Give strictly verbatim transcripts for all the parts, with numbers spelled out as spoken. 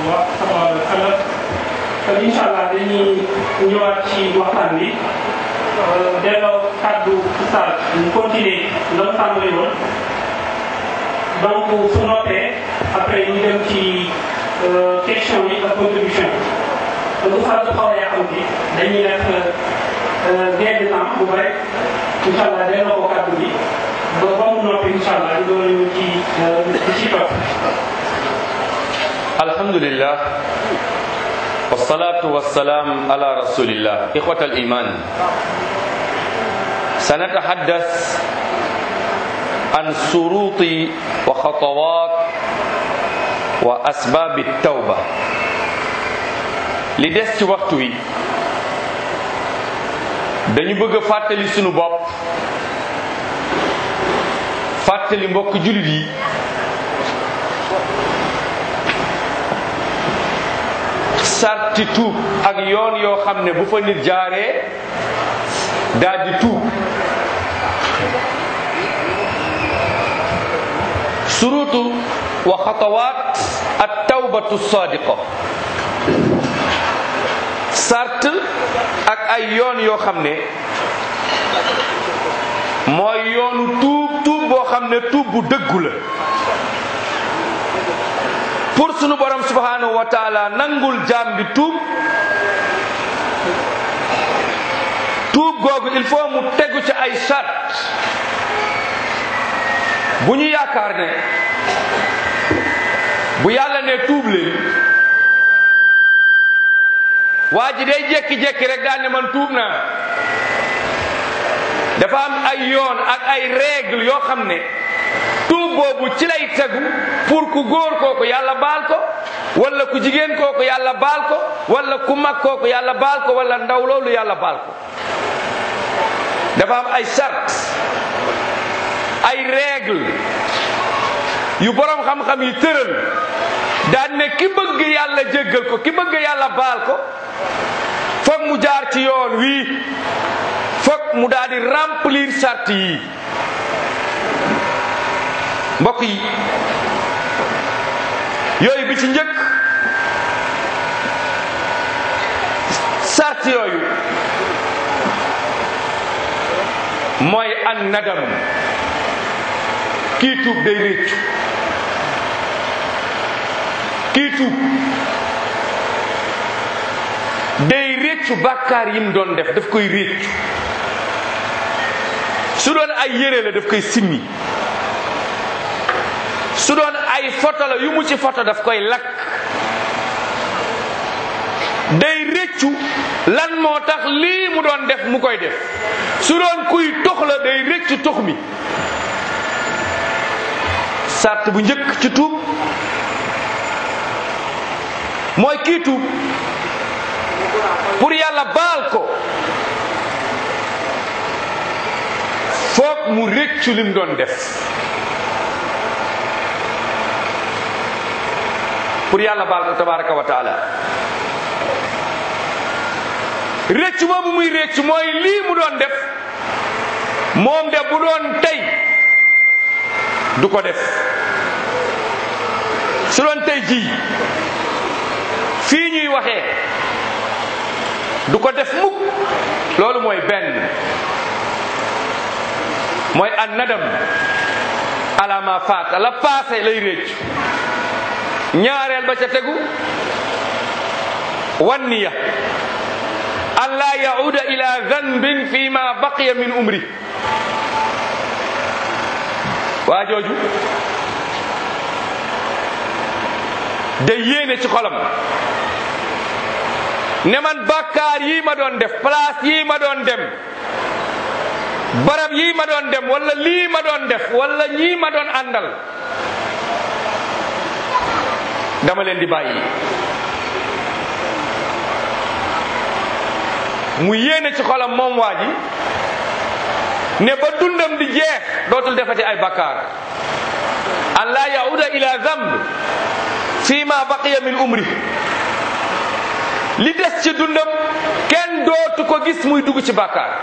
wa sallam kon incha allah dañuy ñëwaat ci waxtaan bi delloo kàddu Oustaz ñu continuer la mu tàmbali woon donc su noppee après ñu dem ci question yi ak contribution donc Oustaz xaw a yàqam bi dañuy def gain de temps bu bëri incha allah delloo ko kàddu bi ba ba mu noppi incha allah ñu doon ñu ci ci topp. alhamdulillah wassalatu wassalam ala rasulillah ikhwata al-iman sanatahaddath an suruti wa khatawat wa asbab at-tawba li des ci waxtu wi dañu bëgg a fàttali sunu bopp fàttali mbokk jullit yi sarti tuub ak yoon yoo xam ne bu fa nit jaaree daal di tuub surutu wa xatawaat at tawbatu sadiqa sart ak ay yoon yoo xam ne mooy yoonu tuub tuub boo xam ne tuub bu dëggu la pour sunu borom subhanahu wa taala nangul jaam bi tuub tuub googu il faut mu tegu ci ay sart bu ñu yaakaar ne bu yàlla ne tuub leen waa ji day jékki-jékki rek daal ne man tuub naa dafa am ay yoon ak ay règle yoo xam ne tuub boobu ci lay tegu pour ku góor kooku yàlla baal ko wala ku jigéen kooku yàlla baal ko wala ku mag kooku yàlla baal ko wala ndaw loolu yàlla baal ko dafa am ay sart ay règle yu borom xam-xam yi tëral daan ne ki bëgg yàlla jéggal ko ki bëgg yàlla baal ko foog mu jaar ci yoon wii foog mu daal di remplir sart yi mbokk yi yooyu bi ci njëkk sart yooyu mooy an nadam kii tuub day réccu kii tuub day réccu bàkkaar yi mu doon def daf koy réccu su doon ay yére la daf koy simmi su doon ay photo la yu mu ci photo daf koy lakk day réccu lan moo tax lii mu doon def mu koy def su doon kuy tox la day réccu tox mi sart bu njëkk ci tuub mooy kii tuub pour yàlla baal ko foog mu réccu lim doon def pour yàlla baal ko tabaraka wa taala réccu boobu muy réccu mooy lii mu doon def moom de bu doon tey du ko def su doon tey jii fii ñuy waxee du ko def mukk loolu mooy benn mooy an nadam ala ma faata la passé lay réccu ñaareel ba ca tegu wan niya an la yauda ila zanbin fi ma baqiya min umri waa jooju day yéene ci xolam ne man bàkkaar yii ma doon def place yii ma doon dem barab yii ma doon dem wala lii ma doon def wala ñii ma doon àndal dama leen di bàyyi mu yéene ci xolam moom waa ji ne ba dundam di jeex dootul defati ay bakkaar an la yauda ila zamb fi ma baqiya min umri li des ci dundam kenn dootu ko gis muy dugg ci bakkaar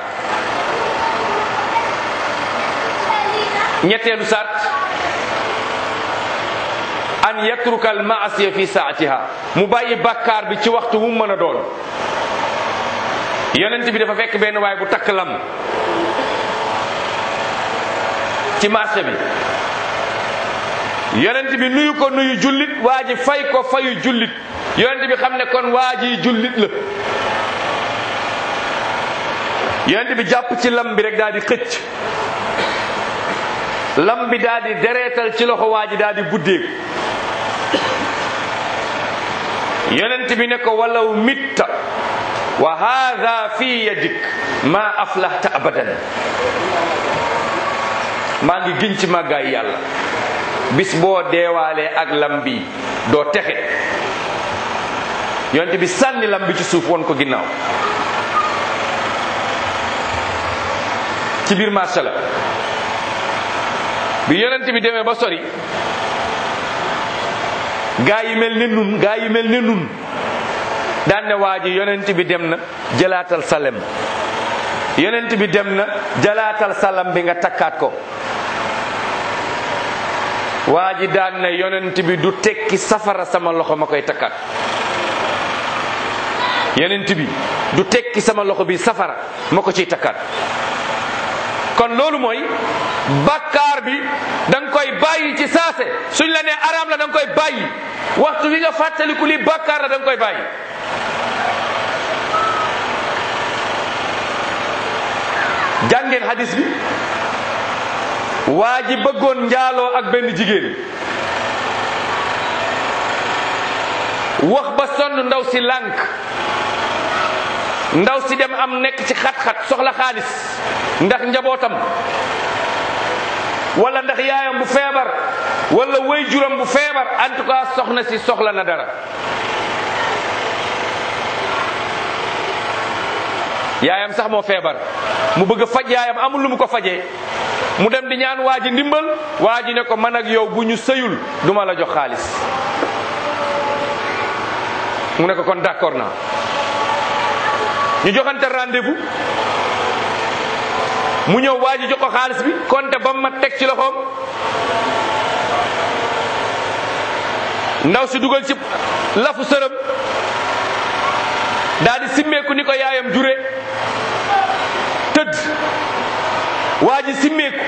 ñetteelu sart an yatruka al maasiya fi saatiha, mu bàyyi bàkkaar bi ci waxtu wu mu mën a doon. yonent bi dafa fekk benn waay bu takk lam ci marché bi. yonent bi nuyu ko nuyu jullit, waa ji fay ko fayu jullit. yonent bi xam ne kon waa ji jullit la. yonent bi jàpp ci lam bi rek daal di xëcc, lam bi daal di dereetal ci loxo waa ji daal di buddeeku. yonent bi ne ko walaw mitta wa hadha fi yadik ma aflahta abadan. maa ngi giñ ci màggaay yàlla, bis boo deewaalee ak lam bi doo texe. yonent bi sànni lam bi ci suuf won ko ginnaaw. ci biir marché la bi yonent bi demee ba sori, gaa yi mel ne nun gaa yi mel ne nun daan ne waa ji yonent bi dem na jëlaatal salem, yonent bi dem na jëlaatal salam bi nga takkaat ko. waa ji daan ne yonent bi du tekki safara sama loxo ma koy takkaat. yonent bi du tekki sama loxo bi safara ma ko ciy takkaat. kon loolu mooy bàkkaar bi da nga koy bàyyi ci saase. suñ la nee araam la da nga koy bàyyi, waxtu wi nga fàttaliku li bàkkaar la da nga koy bàyyi. jàngeen hadis bi, waa ji bëggoon njaaloo ak benn jigéen, wax ba sonn ndaw si lànk. ndaw si dem am nekk ci xat-xat soxla xaalis ndax njabootam, wala ndax yaayam bu feebar, wala waajuram bu feebar, en tout cas soxna si soxla na dara. yaayam sax moo feebar, mu bëgg a faj yaayam, amul lu mu ko fajee, mu dem di ñaan waa ji ndimbal. waa ji ne ko man ak yow bu ñu sëyul duma la jox xaalis. mu ne ko kon d'accord naa. ñu joxante rendez-vous, mu ñëw waa ji jox ko xaalis bi, konte ba mu ma teg ci loxoom. ndaw si dugal ci lafu sërëm, daal di simmeeku ni ko yaayam jure, tëdd. waa ji simmeeku,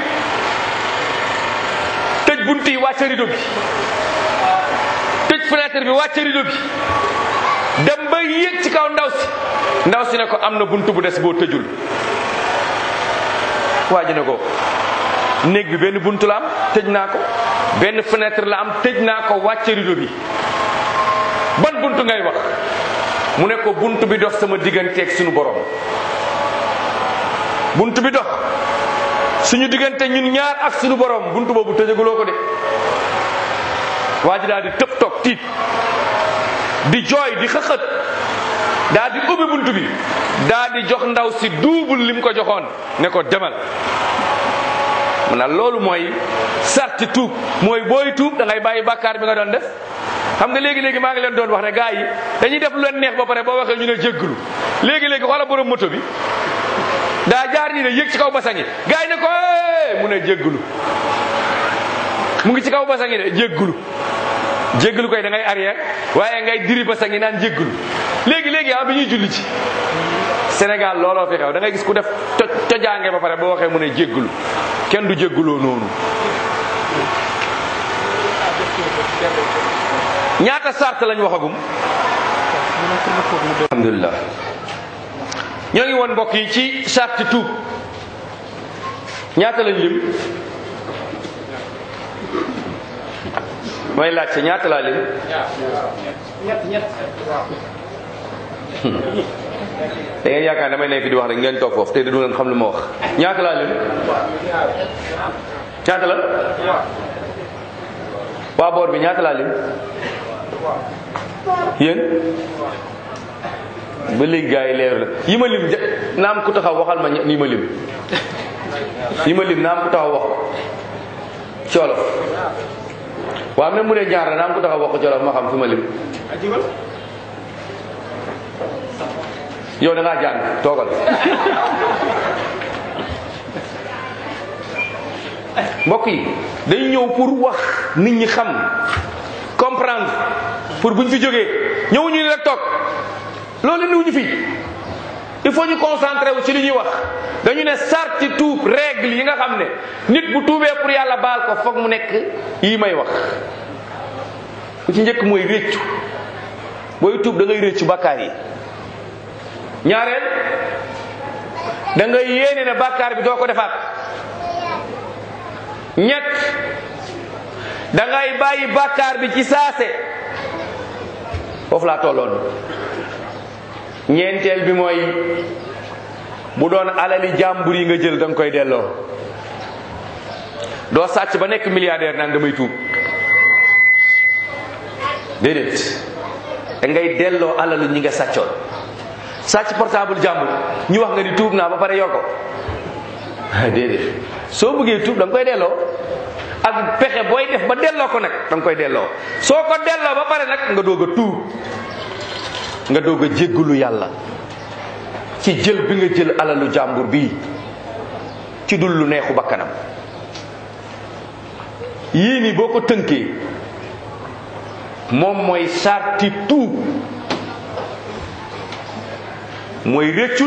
tëj bunt yi, wàcce rido bi, tëj fenêtre bi, wàcce rido bi, dem ba yéeg ci kaw ndaw si. ndaw si ne ko am na bunt bu des boo tëjul. waa ji ne ko néeg bi benn bunt la am, tëj naa ko. benn fenêtre la am, tëj naa ko, wàcce rido bi. ban bunt ngay wax? mu ne ko bunt bi dox sama digganteeg suñu borom. bunt bi dox suñu diggante ñun ñaar ak suñu borom, bunt boobu tëjaguloo ko de. waa ji daal di tëb toog tiit, di jooy, di xëxët, daal di ubbi bunt bi, daal di jox ndaw si duubul lim ko joxoon, ne ko demal. mu ne loolu mooy sarti tuub, mooy booy tuub da ngay bàyyi bàkkaar bi nga doon def. xam nga léegi-léegi maa ngi leen doon wax ne gars yi dañuy def lu leen neex ba pare boo waxee ñu ne jégglu. léegi-léegi xoola borom moto bi daa jaar nii ne yéeg ci kaw basangi, gars yi ne ko eh mu ne jégglu. mu ngi ci kaw basangi de jégglu. jégglu koy da ngay arrière, waaye ngay diri basangi naan jégglu. léegi-léegi ah bi ñuy julli ci Sénégal looloo fi xew, da ngay gis ku def to tojaange ba pare boo waxee mu ne jégglu. kenn du jégguloo noonu. ñaata sart lañ waxagum? alhamdulilah. ñoo ngi woon mbokk yi ci sart tuub. ñaata lañ lim? mooy laajte ñaata laa lim? ñett ñett. da ngeen yaakaar damay nekk fi di wax rek ngeen toog foofu te du leen xam lu ma wax. ñaata laa lim? ñaata la? waa boor bi ñaata laa lim? yéen ba léegi gars yi leer la yi ma lim naam ku taxaw waxal ma yi ma lim yi ma lim naam ku taxaw wax ci wolof. waaw même mu ne ñaar la naam ku taxaw wax ko ci wolof ma xam fi ma lim. yow da ngaa jàng toogal. mbokk yi dañu ñëw pour wax nit ñi xam comprendre pour buñ fi jógee ñëwuñu ni rek toog loolu niw ñu fi il faut ñu concentré wu ci li ñuy wax dañu ne sarti tuub règle yi nga xam ne nit bu tuubee pour yàlla baal ko foog mu nekk yi may wax bu ci njëkk mooy réccu booy tuub da ngay réccu bàkkaar yi ñaareel da ngay yéene ne bàkkaar bi doo ko defaat ñett da ngay bàyyi bàkkaar bi ci saase foofu laa tolloon ñeenteel bi mooy bu doon alali jàmbur yi nga jël da nga koy delloo doo sàcc ba nekk milliardaire naan damay tuub déedéet da ngay delloo alalu ñi nga sàccoon sàcc portable jàmbur ñu wax nga ni tuub naa ba pare yor ko déedéet soo bëggee tuub da nga koy delloo ak pexe booy def ba delloo ko nag da nga koy delloo soo ko delloo ba pare nag nga doog a tuub nga doog a jéggalu yàlla ci jël bi nga jël alalu jàmbur bii ci dul lu neexu bakkanam yii nii boo ko tënkee moom mooy sarti tuub mooy réccul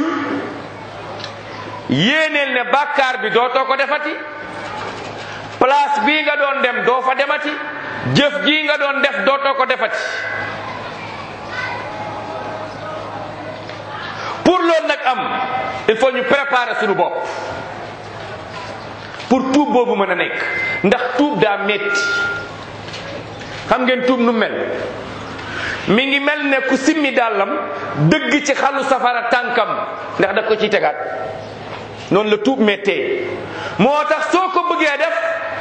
yéeneel ne bàkkaar bi dootoo ko defati place bii nga doon dem doo fa demati jëf gii nga doon def dootoo ko defati pour loolu nag am il faut ñu préparer suñu bopp pour tuub boobu mën a nekk ndax tuub daa metti xam ngeen tuub nu mel mi ngi mel ne ku simmi dàllam dëgg ci xalu safara tànkam ndax daf ko ciy tegaat noonu la tuub mettee moo tax soo ko bëggee def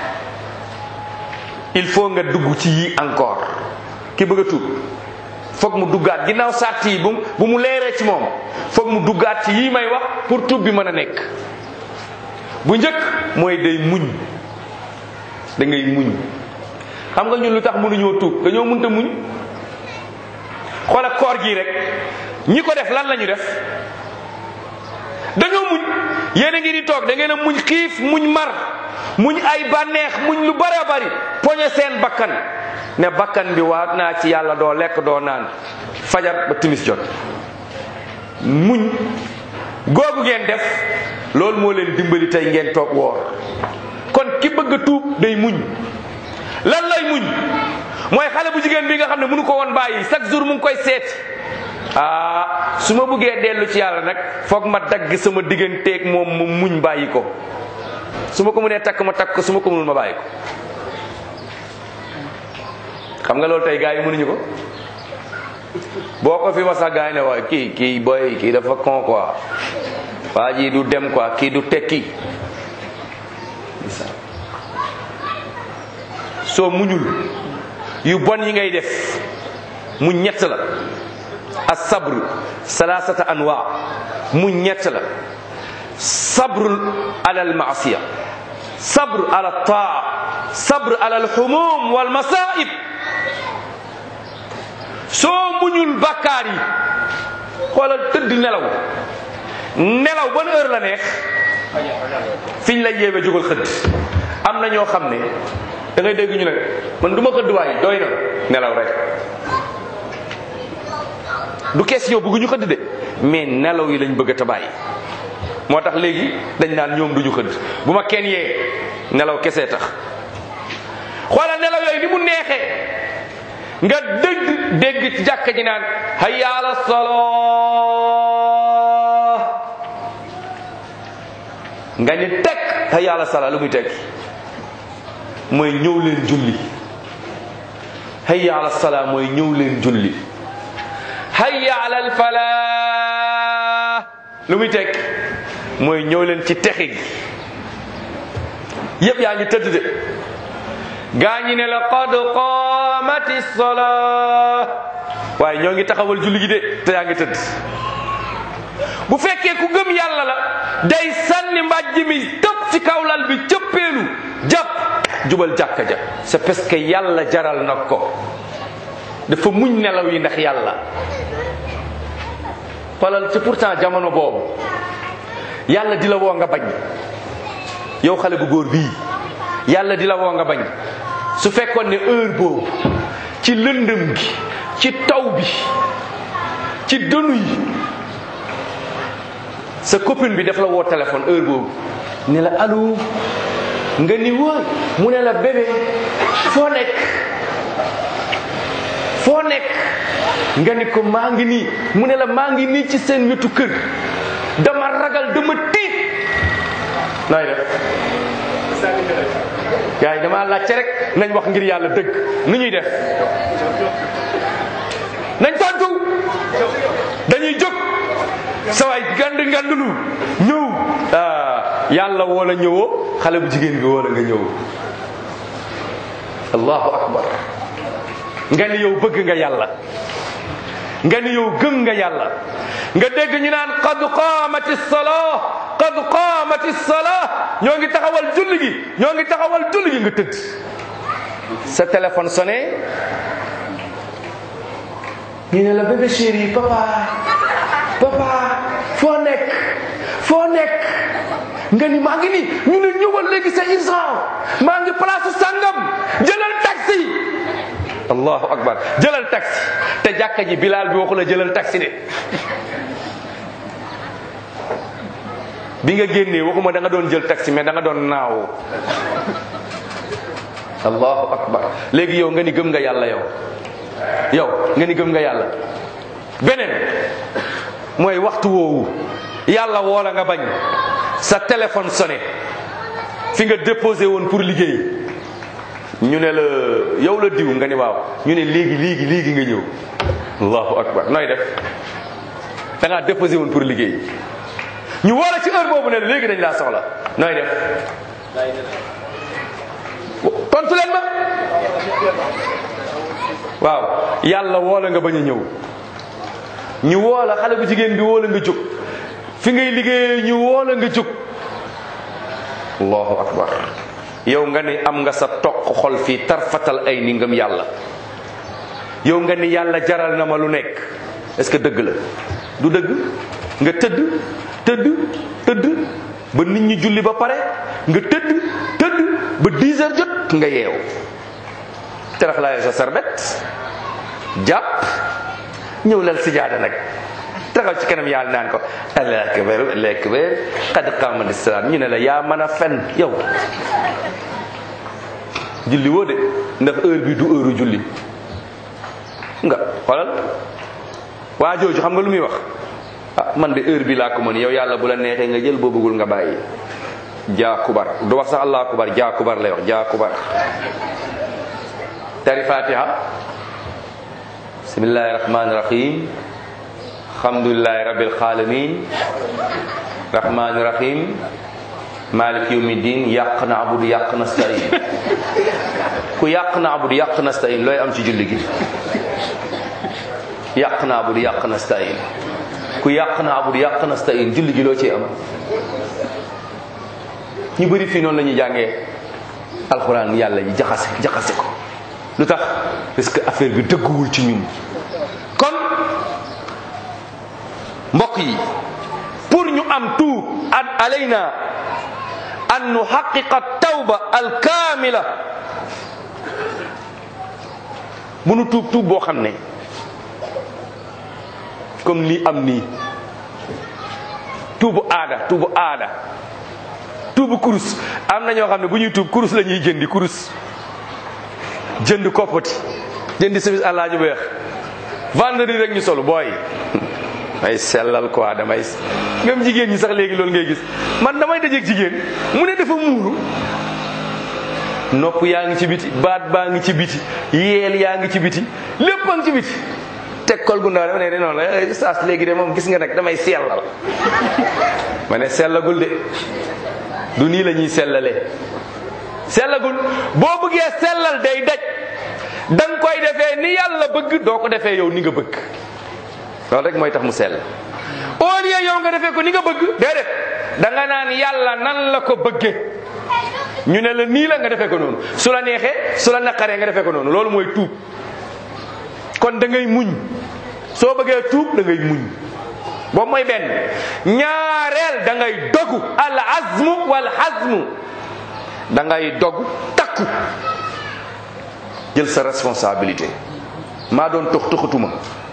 il faut nga dugg ci yi encore ki bëgg a tuub foog mu duggaat ginnaaw sàrt yi bu bu mu leeree ci moom foog mu duggaat ci yii may wax pour tuub bi mën a nekk bu njëkk mooy day muñ da ngay muñ xam nga ñun lu tax mënuñoo tuub dañoo mënta muñ xoola koor gii rek ñi ko def lan la ñu def dañoo muñ yéen a ngi di toog da ngeen a muñ xiif muñ mar muñ ay bànneex muñ lu bare bari poñe seen bakkan ne bakkan bi waat naa ci yàlla doo lekk doo naan fajar ba timis jot muñ googu ngeen def loolu moo leen dimbali tey ngeen toog woor kon ki bëgg a tuub day muñ lan lay muñ mooy xale bu jigéen bi nga xam ne mënu ko woon bàyyi chaque jour mu ngi koy seet ah su ma bëggee dellu ci yàlla nag foog ma dagg sama digganteeg moom ma muñ bàyyi ko su ma ko mënee takk ma takk ko su ma ko mënul ma bàyyi ko xam nga loolu tey gars yi mënuñu ko boo ko fi wax sax gars yi ne waaye kii kii boy kii dafa con quoi waa ji du dem quoi kii du tekki soo muñul yu bon yi ngay def mu ñett la as-sabr salasata anwa mu ñett la sabr ala al-ma'siya sabr ala taa sabr ala al-humum wal masaib soo muñul bakkaar yi xoolal tëdd nelaw nelaw ban heure la neex fiñ la yéeme jógal xëdd am na ñoo xam ne da ngay dégg ñu ne man du ma xëdd waaye doy na nelaw rek du question bëgg ñu xëdd de mais nelaw yi lañ bëgg a tabaay moo tax léegi dañ naan ñoom duñu xëdd bu ma kenn yee nelaw kese tax xoolal nelaw yooyu ni mu neexee nga dégg dégg ci jàkka ji naan hayya ala salaa nga ni teg hayya ala salaa lu muy teg mooy ñëw leen julli hayya ala salaa mooy ñëw leen julli hayya ala al falaa lu muy teg mooy ñëw leen ci texe gi yépp yaa ngi tëdd de gaa ñi ne la qad qaamati salaa waaye ñoo ngi taxawal julli gi de te yaa ngi tëdd bu fekkee ku gëm yàlla la day sànni mbàjj mi tëb ci kawlal bi cëppeelu jàpp jubal jàkka ja c'est parce que yàlla jaral na ko dafa muñ nelaw yi ndax yàlla xoolal ci pourtant jamono boobu yàlla di la woo nga bañ yow xale bu góor bii yàlla di la woo nga bañ su fekkoon ne heure boobu ci lëndëm gi, ci taw bi, ci dënu yi, sa copine bi daf la woo téléphone heure boobu ne la allo, nga ni wooy mu ne la bébé foo nekk foo nekk nga ni ko maa ngi nii mu ne la maa ngi nii ci seen wetu kër, dama ragal dama tiit nooy def yaay dama laajte rek nañ wax ngir yàlla dëgg nu ñuy def nañ tontu dañuy jóg sawaay gand ngandulu ñëw ah yàlla woo la ñëwoo xale bu jigéen bi woo la nga ñëw allahu akbar nga ni yow bëgg nga yàlla nga ni yow gëm nga yàlla nga dégg ñu naan qad qaamati salaa qad qaamati salaa ñoo ngi taxawal julli gi ñoo ngi taxawal julli gi nga tëdd sa téléphone sonné ñu ne la bébé chéri papa papa foo nekk foo nekk nga ni maa ngi nii ñu ne ñëwal léegi sa instant maa ngi place sangam jëlal taxi allahu akbar jëlal taxi te jàkka ji bilaal bi waxu la jëlal taxi de bi nga génnee waxuma da nga doon jël taxi mais da nga doon naaw allahu akbar léegi yow nga ni gëm nga yàlla yow yow nga ni gëm nga yàlla beneen mooy waxtu woowu yàlla woola nga bañ sa téléphone sonné fi nga déposé woon pour liggéey ñu ne la yow la diw nga ni waaw ñu ne léegi léegi léegi nga ñëw allahu akbar nooy def da ngaa déposé woon pour liggéey ñu woola ci heure boobu ne la léegi dañ laa soxla nooy def tontu leen ma waaw yàlla woola nga bañ a ñëw ñu woola xale bu jigéen bi woola nga jóg fi ngay liggéeyee ñu woola nga jóg allahu akbar yow nga ni am nga sa toq xol fii tarfatal ay ni ngëm yàlla yow nga ni yàlla jaral na ma lu nekk est-ce que dëgg la du dëgg nga tëdd tëdd tëdd ba nit ñi julli ba pare nga tëdd tëdd ba dix heures jot nga yeew terax laa sa sarbet jàpp ñëw lal sijaada nag taxaw ci kanam yàlla naan ko allah akbar allah akbar qad qaamati salaat ñu ne la yaa mën a fen yow julli woo de ndax heure bi du heure julli nga xoolal waa jooju xam nga lu muy wax ah man de heure bi laa ko mën yow yàlla bu la neexee nga jël boo bëggul nga bàyyi jaa kubar du wax sax allah kubar jaa kubar lay wax jaa kubar tari fatiha bismillahi rahmani rahim alhamdulillahi rabbil alamin rahmani rahim malik yawmiddin yàq na abudu yàq na stain ku yàq na abudu yàq na stain looy am ci julli gi yàq na abudu yàq na stain ku yàq na abudu yàq na stain julli gi loo ci am ñu bëri fii noonu la ñuy jàngee alxuraan yàlla yi jaxase jaxase ko lu tax parce que affaire bi dëgguwul ci ñun kon mbokk yi pour ñu am tuub an alayna an nuhaqiqa tawba alkaamila bu nu tuub tuub boo xam ne comme lii am nii tuubu aada tuubu aada tuubu kurus am na ñoo xam ne bu ñuy tuub kurus la ñuy jëndi kurus jënd koppati jëndi service àllaaji bu weex vendredi rek ñu solu booy may sellal quoi damay même jigéen ñi sax léegi loolu ngay gis man damay dajeeg jigéen mu ne dafa muuru nopp yaa ngi ci biti baat baa ngi ci biti yeel yaa ngi ci biti lépp a ngi ci biti teg kol gu ndaw dama ne de noonu la saas léegi de moom gis nga nag damay sellal ma ne sellagul de du nii la ñuy sellalee sellagul boo bëggee sellal day daj da nga koy defee ni yàlla bëgg doo ko defee yow ni nga bëgg loolu rek mooy tax mu sell au lieu yow nga defee ko ni nga bëgg déedéet da nga naan yàlla nan la ko bëggee ñu ne la nii la nga defee ko noonu su la neexee su la naqaree nga defee ko noonu loolu mooy tuub kon da ngay muñ soo bëggee tuub da ngay muñ boobu mooy benn ñaareel da ngay dogu al azmu wal hazmu da ngay dogu takku jël sa responsabilité maa doon tux tuxatuma,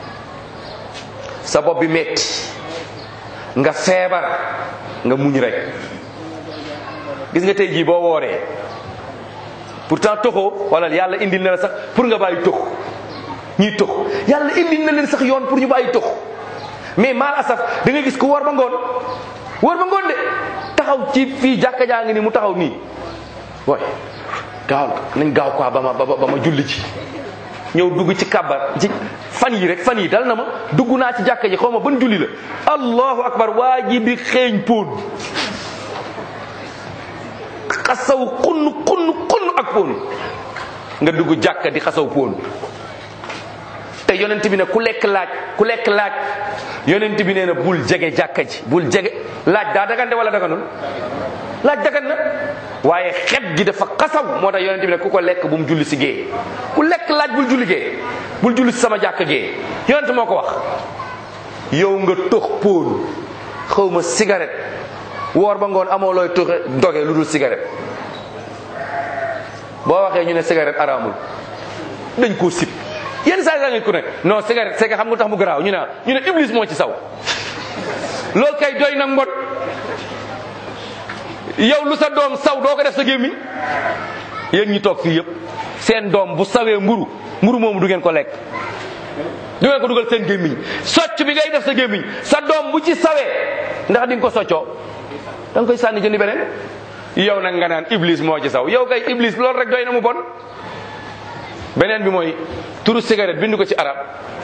sa bopp bi metti nga feebar nga muñ rek. gis nga tey jii boo wooree pourtant toxoo wala yàlla indil na la sax pour nga bàyyi tox, ñiy tox yàlla indil na leen sax yoon pour ñu bàyyi tox, mais mal asaf da nga gis ku woor ba ngoon woor ba ngoon de taxaw ci fii jàkka jaa ngi ni mu taxaw nii way gaaw nañ gaaw quoi ba ma ba ma julli ci ñëw dugg ci kabar ci fan yi rek fan yi dal na ma dugg naa ci jàkka ji xaw ma ban julli la allahu akbar waa ji di xeeñ póon xasaw xunn xunn xunn ak póon nga dugg jàkka di xasaw póon te yonent bi ne ku lekk laaj ku lekk laaj yonent bi nee na bul jege jàkka ji bul jege laaj daa dagante wala daganul laaj dagan na waaye xet gi dafa xasaw moo tax yonent bi ne ku ko lekk bu mu julli si gée ku lekk laaj bul julli gée bul julli si sama jàkka gée yonent moo ko wax. yow nga tox póon xaw ma cigarette woor ba ngoon amoo looy toxe doge lu dul cigarette boo waxee ñu ne cigarette araamul dañ koo sib yenn saa yi ngeen ko ne non cigarette c'est que xam nga tax mu garaaw ñu ne ñu ne iblis moo ci saw loolu kay doy nag mbot yow lu sa doom saw doo ko def sa gémmiñ yéen ñi toog fii yëpp seen doom bu sawee mburu mburu moomu du ngeen ko lekk du ngeen ko dugal seen gémmiñ socc bi ngay def sa gémmiñ sa doom bu ci sawee ndax di nga ko soccoo da nga koy sànni jëndi beneen yow nag nga naan iblis moo ci saw yow kay iblis loolu rek doy na mu bon. beneen bi mooy turu cigarette bind ko ci arab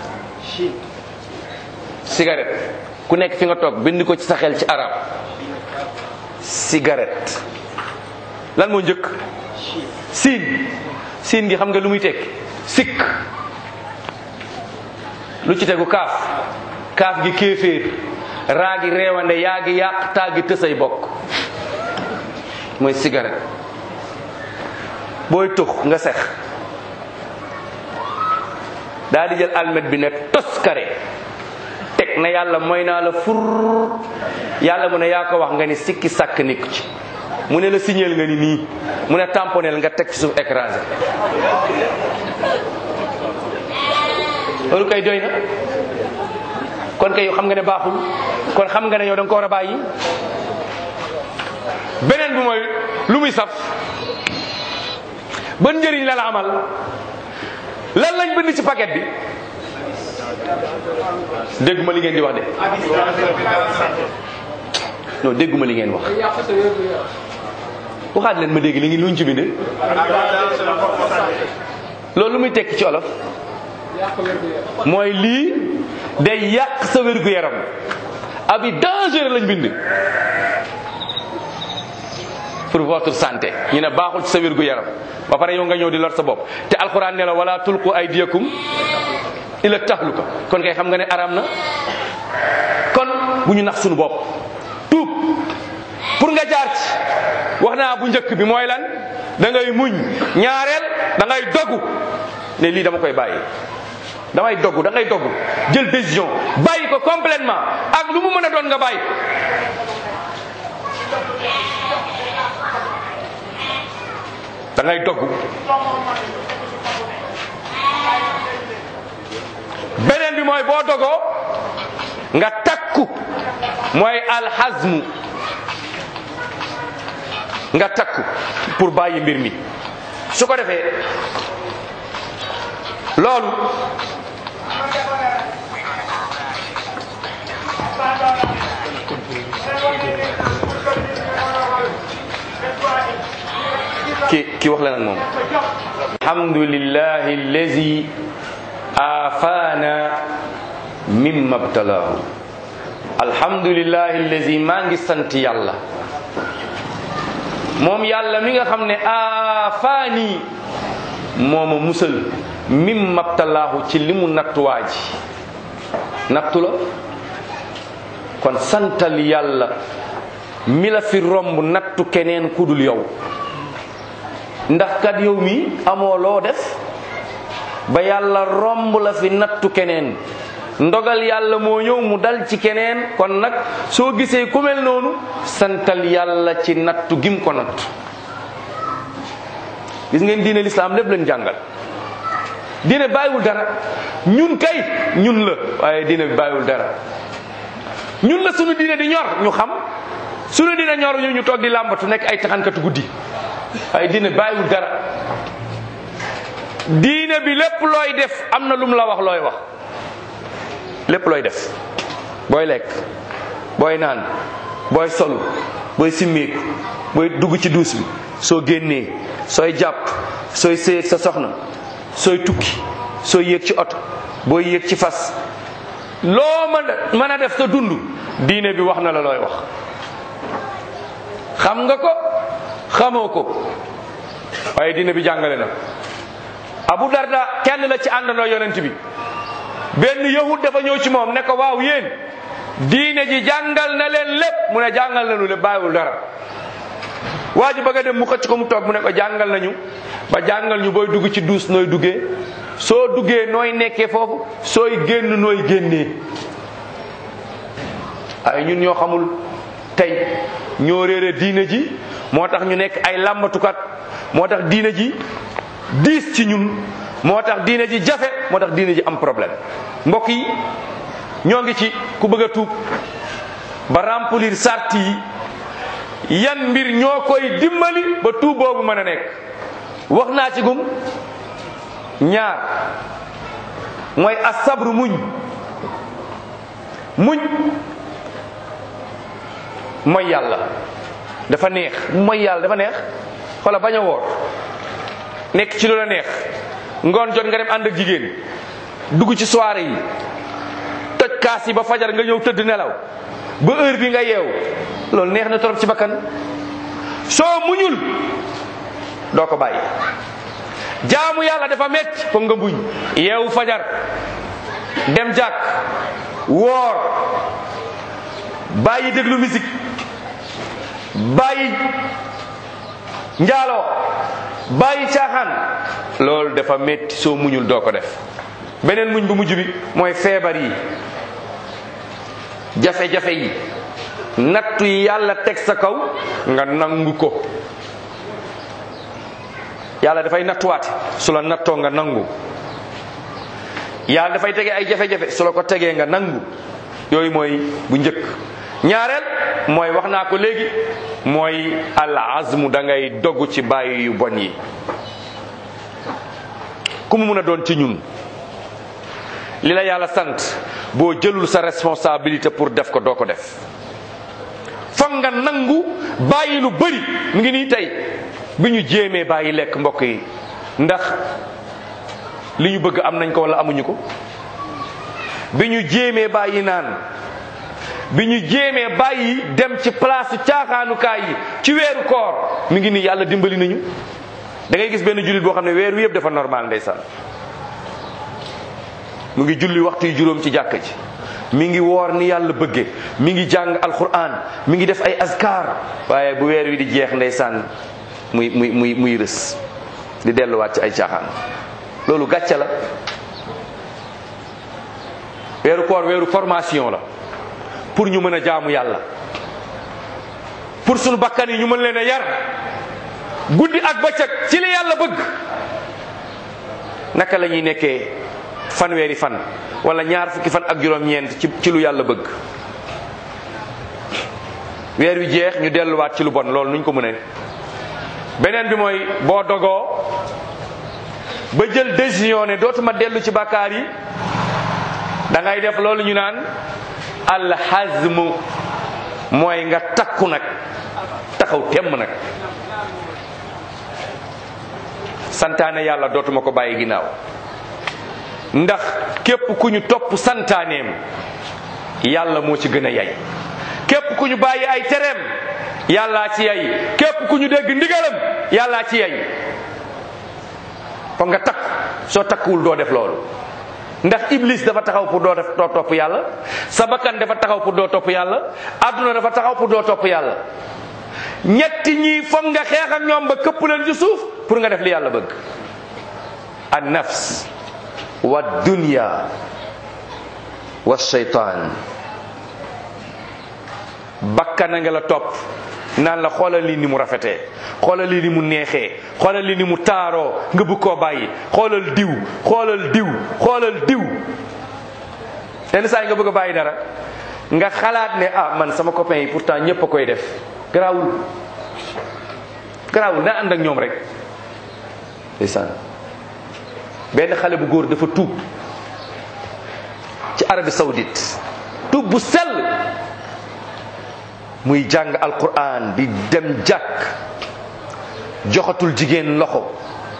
cigarette ku nekk fi nga toog bind ko ci sa xel ci arab cigarette lan moo njëkk siin siin gi xam nga lu muy tekki sikk lu ci tegu kaaf kaaf gi kéeféer raa gi reewande yaa gi yàq taa gi tësay bokk mooy cigarette. booy tux nga sex daa di jël almet bi ne tos kare teg na yàlla mooy naa la fur yàlla mu ne yaa ko wax nga ni sikki sàkk nikku ci mu ne la signal nga ni nii mu ne tamponel nga teg ci suuf écrasé loolu kay doy na kon kay yow xam nga ne baaxul kon xam nga ne yow da nga ko war a bàyyi. beneen bi mooy lu muy saf ban njëriñ la la amal lan lañ bind ci paquet bi dégguma li ngeen di wax de non dégguma li ngeen wax waxaat leen ma dégg li ngi luñ ci bind loolu lu muy tekki ci olof mooy lii day yàq sa wérgu yaram abi dangereux lañ bind pour votre santé ñu ne baaxul ci sa wérgu yaram ba pare yow nga ñëw di lor sa bopp te alxuraan ne la wala tulqu aydiyakum ila tahluka kon kay xam nga ne araam na. kon bu ñu nax suñu bopp tuub pour nga jaar ci wax naa bu njëkk bi mooy lan da ngay muñ ñaareel da ngay dogu ne lii dama koy bàyyi damay dogu da ngay dogu jël décision bàyyi ko complètement ak lu mu mën a doon nga bàyyi da ngay dogg. beneen bi mooy boo dogoo nga takku mooy alxazmu nga takku pour bàyyi mbir mi su ko defee loolu ki ki wax la nag moom alhamdulillahi allazi afana mimma btalaahu alhamdulillahi allazi maa ngi sant yàlla moom yàlla mi nga xam ne afaani mooma musal mimma btalaahu ci li mu nattuwaa ji nattu la kon santal yàlla mi la fi romb nattu keneen ku dul yow ndax kat yow mi amoo loo def ba yàlla romb la fi nattu keneen ndogal yàlla moo ñëw mu dal ci keneen kon nag soo gisee ku mel noonu santal yàlla ci nattu gim ko natt gis ngeen diine lislaam lépp lañ jàngal diine bàyyiwul dara. ñun kay ñun la waaye diine bi bàyyiwul dara. ñun la sunu diine di ñor ñu xam sunu diine ñor ñu ñu toog di làmbatu nekk ay taxankatu guddi waaye diine bàyyiwul dara. diine bi lépp looy def am na lum la wax looy wax lépp looy def booy lekk booy naan booy solu booy simmeeku booy dugg ci duus bi soo génnee sooy jàpp sooy sëy ak sa soxna sooy tukki sooy yéeg ci oto booy yéeg ci fas loo mën a mën a def sa dund diine bi wax na la looy wax. xam nga ko xamoo ko waaye diine bi jàngale na. Abu Darda kenn la ci àndandoo yonent bi benn yahud dafa ñëw ci moom ne ko waaw yéen diine ji jàngal na leen lépp mu ne jàngal nañu lépp bàyyiwul dara. waa ji bëgg a dem mu xëcc ko mu toog mu ne ko jàngal nañu ba jàngal ñu booy dugg ci duus nooy duggee soo duggee nooy nekkee foofu sooy génn nooy génnee. ay ñun ñoo xamul tey ñoo réere diine ji moo tax ñu nekk ay làmbatukat moo tax diine ji diis ci ñun moo tax diine ji jafe moo tax diine ji am problème. mbokk yi ñoo ngi ci ku bëgg a tuub ba remplir sart yi yan mbir ñoo koy dimbali ba tuub boobu mën a nekk. wax naa ci gum ñaar mooy asabru muñ muñ mooy yàlla dafa neex mooy yàlla dafa neex xoola bañ a woor nekk ci lu la neex ngoon jot nga dem ànd ak jigéen dugg ci soirée yi toj kaas yi ba fajar nga ñëw tëdd nelaw ba heure bi nga yeew loolu neex na torop ci bakkan. soo muñul doo ko bàyyi. jaamu yàlla dafa metti foog nga muñ yeewu fajar dem jàkk woor bàyyi déglu musique bàyyi njaaloo bàyyi caaxaan loolu dafa metti soo muñul doo ko def. beneen muñ bu mujj bi mooy feebar yi jafe-jafe yi nattu yi yàlla teg sa kaw nga nangu ko. yàlla dafay nattuwaate su la nattoo nga nangu. yàlla dafay tege ay jafe-jafe su la ko tegee nga nangu. yooyu mooy bu njëkk. ñaareel mooy wax naa ko léegi mooy al azmu da ngay dogg ci bàyyi yu bon yi. ku mu mun a doon ci ñun li la yàlla sant boo jëlul sa responsabilité pour def ko doo ko def. foog nga nangu bàyyi lu bëri mu ngi nii tey bi ñu jéemee bàyyi lekk mbokk yi ndax li ñu bëgg am nañ ko wala amuñu ko. bi ñu jéemee bàyyi naan bi ñu jéemee bàyyi dem ci place caaxaanukaay yi ci weeru koor mi ngi nii yàlla dimbali nañu. da ngay gis benn jullit boo xam ne weer wi yëpp dafa normal ndeysaan mu ngi julli waxtu yu juróom ci jàkka ji mi ngi woor ni yàlla bëgge mi ngi jàng alquran mi ngi def ay azkar waaye bu weer wi di jeex ndeysaan muy muy muy muy rës di delluwaat ci ay caaxaan. loolu gàcce la. weeru koor weeru formation la pour ñu mën a jaamu yàlla pour sunu bakkan yi ñu mën leen a yar guddi ak bëccëg ci li yàlla bëgg. naka la ñuy nekkee fanweeri fan wala ñaar fukki fan ak juróom-ñeent ci ci lu yàlla bëgg weer wi jeex ñu delluwaat ci lu bon loolu nuñ ko mënee. beneen bi mooy boo dogoo ba jël décision ne dootuma dellu ci bàkkaar yi da ngay def loolu ñu naan alxazmu mooy nga takku nag taxaw temm nag santaane yàlla dootuma ko bàyyi ginnaaw. ndax képp ku ñu topp santaaneem yàlla moo ci gën a yay. képp ku ñu bàyyi ay tereem yàllaa ci yay. képp ku ñu dégg ndigalam yàllaa ci yay. foog nga takk soo takkuwul doo def loolu. ndax iblis dafa taxaw pour doo def doo topp yàlla sa bakkan dafa taxaw pour doo topp yàlla adduna dafa taxaw pour doo topp yàlla. ñetti ñii foog nga xeex ak ñoom ba këpp leen ci suuf pour nga def li yàlla bëgg. an nafs wa dunya wa shaytaan. bakkan a nga la topp naan la xoolal lii ni mu rafetee, xoolal lii ni mu neexee, xoolal lii ni mu taaroo nga bëgg koo bàyyi, xoolal diw xoolal diw xoolal diw. yenn saa yi nga bëgg a bàyyi dara nga xalaat ne ah man sama copain yi pourtant ñëpp a koy def, garaawul garaawul na ànd ak ñoom rek. ndeysaan benn xale bu góor dafa tuub ci Arabie Saoudite, tuub bu sell, muy jàng alquran di dem jàkk, joxatul jigéen loxo,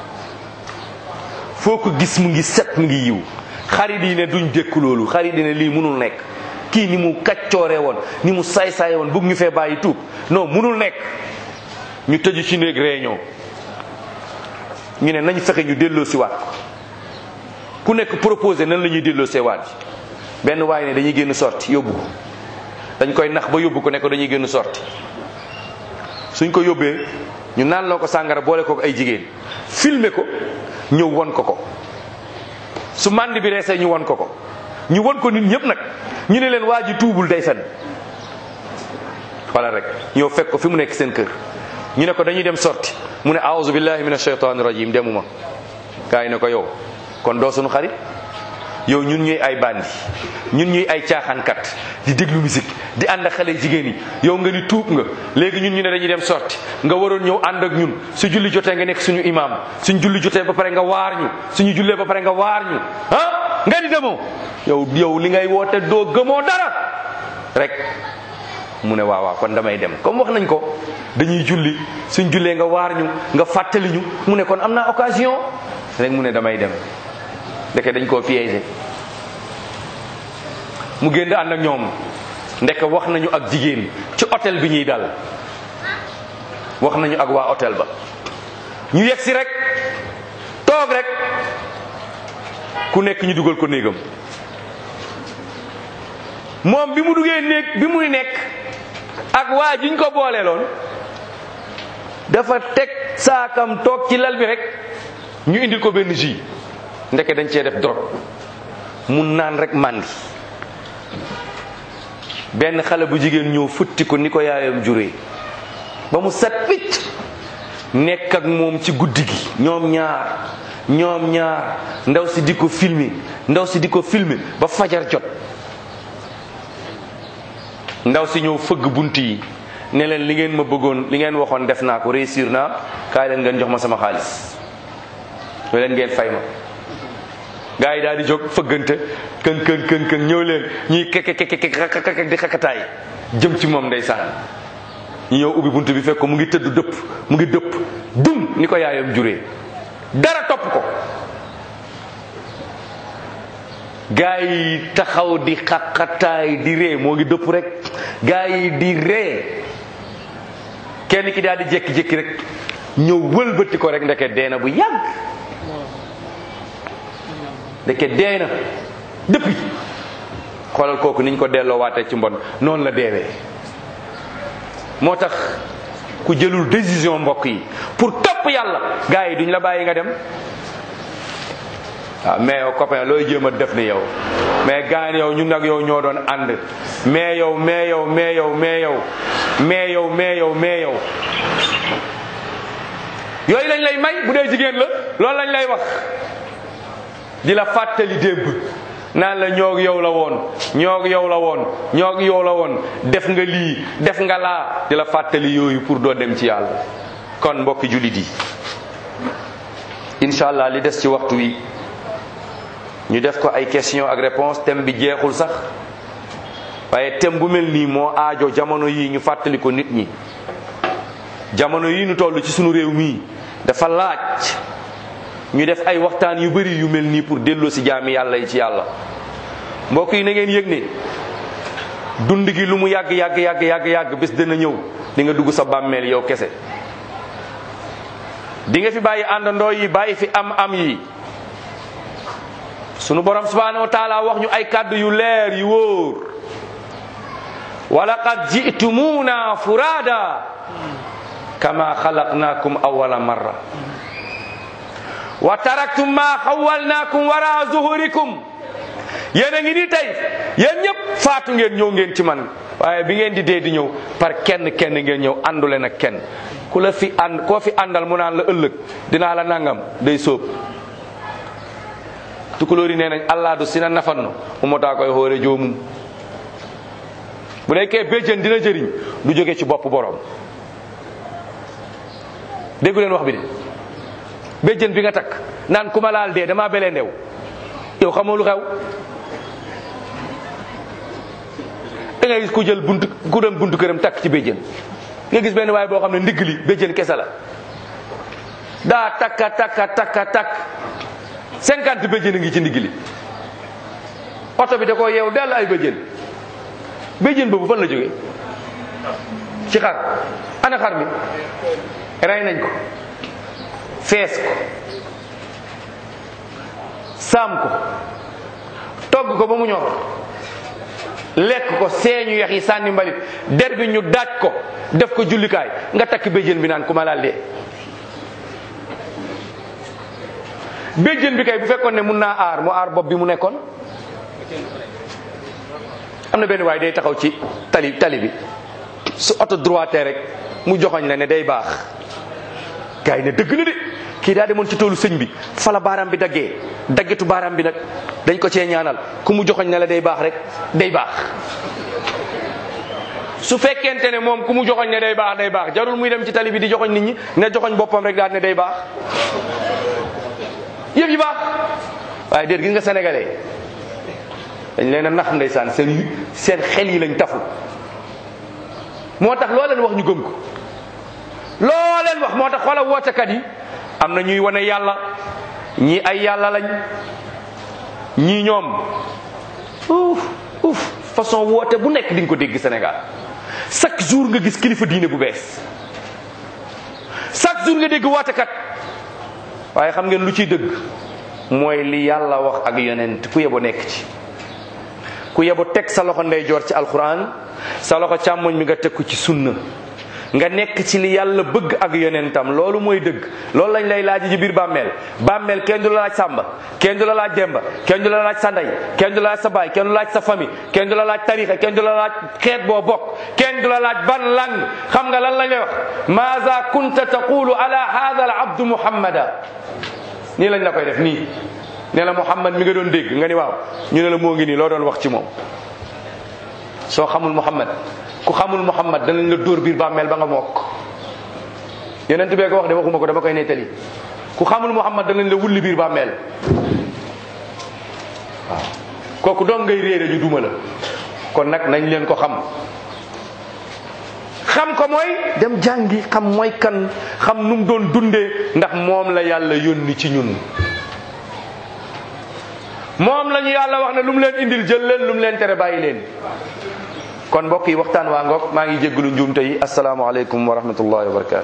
foo ko gis mu ngi set mu ngi yiw. xarit yi ne duñ dékku loolu, xarit yi ne lii mënul nekk, kii ni mu kaccooree woon ni mu saay-saay woon bëgg ñu fee bàyyi tuub, non mënul nekk. ñu tëju ci néeg réunion, ñu ne nañ fexe ñu delloo si waat ku nekk proposé nan la ñuy delloo see waat benn waaye ne dañuy génn sorti yóbbu ko, dañ koy nax ba yóbbu ko ne ko dañuy génn sorti. suñ ko yóbbee ñu naan loo ko sàngara boole ko ay jigéen, filmer ko ñëw won ko ko, su màndi bi reesee ñu won ko ko, ñu won ko nit ñëpp nag, ñu ne leen waa ji tuubul day fen. xoolal rek ñëw fekk ko fi mu nekk seen kër, ñu ne ko dañuy dem sorti, mu ne a'udhu billahi minash shaytanir rajim demuma. gaa yi ne ko yow kon doo sunu xarit, yow ñun ñuy ay bandi, ñun ñuy ay caaxaankat di déglu musique di ànd ak xale jigéen yi, yow nga ni tuub nga, léegi ñun ñu ne dañuy dem sorti, nga waroon ñëw ànd ak ñun, su julli jotee nga nekk suñu imam, suñu julli jotee ba pare nga waar ñu, suñu jullee ba pare nga waar ñu, ah nga di demoo. yow yow li ngay woote doo gëmoo dara rek. mu ne waaw waaw kon damay dem, comme wax nañ ko dañuy julli, suñ jullee nga waar ñu nga fàttali ñu, mu ne kon am naa occasion rek, mu ne damay dem. ndeke dañ koo piégé, mu génn ànd ak ñoom, ndeke wax nañu ak jigéen ci hôtel bi ñuy dal, wax nañu ak waa hôtel ba. ñu yegg si rek toog rek ku nekk ñu dugal ko néegam. moom bi mu duggee néeg bi muy nekk ak waa jiñ ko booleeloon, dafa teg saakam toog ci lal bi rek ñu indil ko benn jus, ndeke dañ cee def drogue, mu naan rek màndi. benn xale bu jigéen ñëw futti ko ni ko yaayam juree ba mu set picc, nekk ak moom ci guddi gi, ñoom ñaar ñoom ñaar ndaw si di ko filmer ndaw si di ko filmer ba fajar jot. ndaw si ñëw fëgg bunt yi ne leen li ngeen ma bëggoon, li ngeen waxoon def naa ko, réussir naa, kaay leen ngeen jox ma sama xaalis, ñoo leen ngeen fay ma. gaa yi daal di jóg fëggante këng këng këng këng ñëw leen, ñuy keke keke keke di xakataay jëm ci moom ndeysaan. ñu ñëw ubbi bunt bi fekk ko mu ngi tëdd dëpp, mu ngi dëpp dum ni ko yaayam juree, dara topp ko. gaa yi taxaw di xaqataay di ree, moo ngi dëpp rek, gaa yi di ree. kenn ki daal di jékki-jékki rek ñëw wëlbati ko rek, ndeke dee na bu yàgg, ndeke dee na depuis. xoolal kooku niñ ko delloo waatee ci mbon, noonu la deewee. moo tax ku jëlul décision mbokk yi pour topp yàlla, gaa yi duñ la bàyyi nga dem. waaw mais yow copain looy jéem a def ni yow, mais gaan yow ñun nag yow ñoo doon ànd, mais yow mais yow mais yow mais yow mais yow mais yow mais yow yooyu lañ lay may. bu dee jigéen la loolu lañ lay wax, di la fàttali démb, naan la ñoog yow la woon ñoog yow la woon ñoog yow la woon def nga lii def nga laa, di la fàttali yooyu pour doo dem ci yàlla. kon mbokki jullit yi, incha allah li des ci waxtu wi ñu def ko ay question ak réponse. thème bi jeexul sax, waaye thème bu mel nii moo aajo jamono yii ñu fàttali ko nit ñi. jamono yii ñu toll ci sunu réew mii dafa laaj ñu def ay waxtaan yu bari yu mel nii pour delloo si jaami yàlla yi ci yàlla. mbokk yi na ngeen yëg ne dund gi lu mu yàgg yàgg yàgg yàgg yàgg bés dana ñëw di nga dugg sa bàmmeel yow kese. di nga fi bàyyi àndandoo yi, bàyyi fi am am yi. sunu borom subhanahu wa taala wax ñu ay kàddu yu leer yu wóor, wa laqad ji'tumuna furada kama xalaqnakum awwala marra wa taraktum ma xawwalnakum wara zuhurikum yéen a ngi nii tey yéen ñëpp faatu ngeen ñëw ngeen ci man waaye bi ngeen di dee di ñëw par kenn kenn ngeen ñëw àndule nag kenn ku la fi ànd koo fi àndal mu naan la ëllëg dinaa la nangam day sóob tukulóor yi nee nañ allah du sina nafanno umataa koy xoore joomum bu nekkee béjjën dina jëriñ du jóge ci bopp borom déggu leen wax bi de béjjën bi nga takk naan ku ma laal dee damaa belee ndew yow xamoo lu xew da ngay gis ku jël buntu ku dem buntu këram takk ci béjjën nga gis benn waaye boo xam ne ndigg li béjjën kese la daa takka takka takka takk cinquante béjjën a ngi ci ndigg li oto bi da koo yeew dell ay béjjën béjjën boobu fan la jógee ci xar ana xar mi rey nañ ko fees ko saam ko togg ko ba mu ñor lekk ko seeñu yax yi sànni mbalit der bi ñu daaj ko def ko jullikaay nga takk béjjën bi naan ku ma laal dee béjjën bi kay bu fekkoon ne mun naa aar mu aar bopp bi mu nekkoon am na benn waaye day taxaw ci tali tali bi su oto droite rek mu joxoñ la ne day baax gars yi ne dëgg la de kii daa demoon ci toolu sëñ bi fala baaraam bi daggee daggetu baaraam bi nag dañ ko cee ñaanal ku mu joxoñ ne la day baax rek day baax su fekkente ne moom ku mu joxoñ ne day baax day baax jarul muy dem ci tali bi di joxoñ nit ñi ne joxoñ boppam rek daal ne day baax yëf yi baax waaye déet gis nga sénégalais dañ leen a nax ndeysaan seen seen xel yi lañ tafu moo tax loo leen wax ñu gëm ko loo leen wax moo tax xoola wootekat yi am na ñuy wane yàlla ñii ay yàlla lañ ñii ñoom uuf uuf façon woote bu nekk di nga ko dégg Sénégal chaque jour nga gis kilifa diine bu bees chaque jour nga dégg wootekat waaye xam ngeen lu ciy dëgg mooy li yàlla wax ak yonent ku yebo nekk ci ku yebo teg sa loxo ndeyjoor ci alquran sa loxo càmmoñ mi nga teg ko ci sunna nga nekk ci li yàlla bëgg ak yonentam loolu mooy dëgg loolu lañ lay laaj ci biir bàmmeel bàmmeel kenn du la laaj sàmba kenn du la laaj demba kenn du la laaj sa ndey kenn du la laaj sa baay kenn du la laaj sa famille kenn du la laaj tarixa kenn du la laaj xeet boo bokk kenn du la laaj ban lang xam nga lan lañ lay wax maza kunta taqulu ala hada al abdu muhammada nii lañ la koy def nii ne la muhammad mi nga doon dégg nga ni waaw ñu ne la moo ngi nii loo doon wax ci moom soo xamul muhammad ku xamul muhammad danañ la dóor biir bàmmeel ba nga mokk yonent bee ko wax de waxuma ko dama koy nettali ku xamul muhammad danañ la wulli biir bàmmeel waaw kooku doon ngay réere ñu duma la kon nag nañ leen ko xam xam ko mooy dem jàngi xam mooy kan xam nu mu doon dundee ndax moom la yàlla yónni ci ñun moom la ñu yàlla wax ne lu mu leen indil jël leen lu mu leen tere bàyyi leen kon mbokk yi waxtaan waa ngoog maa ngi jéggalu njuumte yi asalaamaaleykum wa rahmatullahi wa barakatu